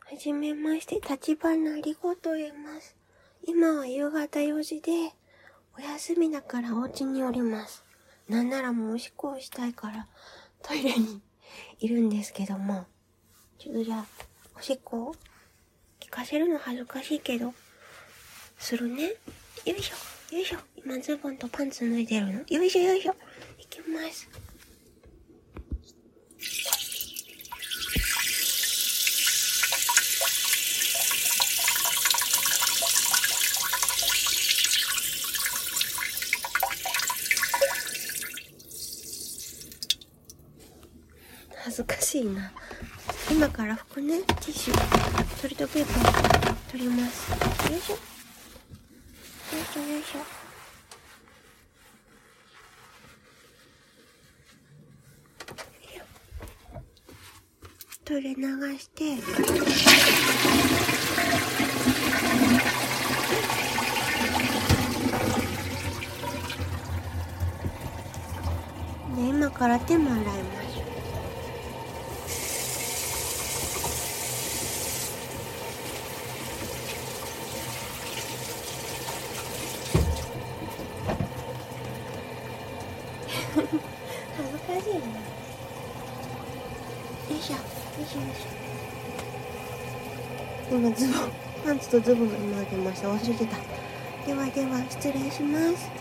はじめまして、立花莉子と言います。今は夕方4時で、お休みだからお家におります。なんならもうおしっこをしたいからトイレにいるんですけども、ちょっとじゃあ、おしっこを聞かせるの恥ずかしいけど、するね。よいしょ、よいしょ。今ズボンとパンツ脱いでるの。よいしょよいしょ。いきます。恥ずかしいな。今から拭くね。ティッシュ、トイレットペーパー取ります。よいしょ。よいしょよいしょ。トイレ流して、で、今から手も洗います。恥ずかしいな。よいしょ、よいしょよいしょ。今パンツとズボンが今あげました。忘れてた。ではでは、失礼します。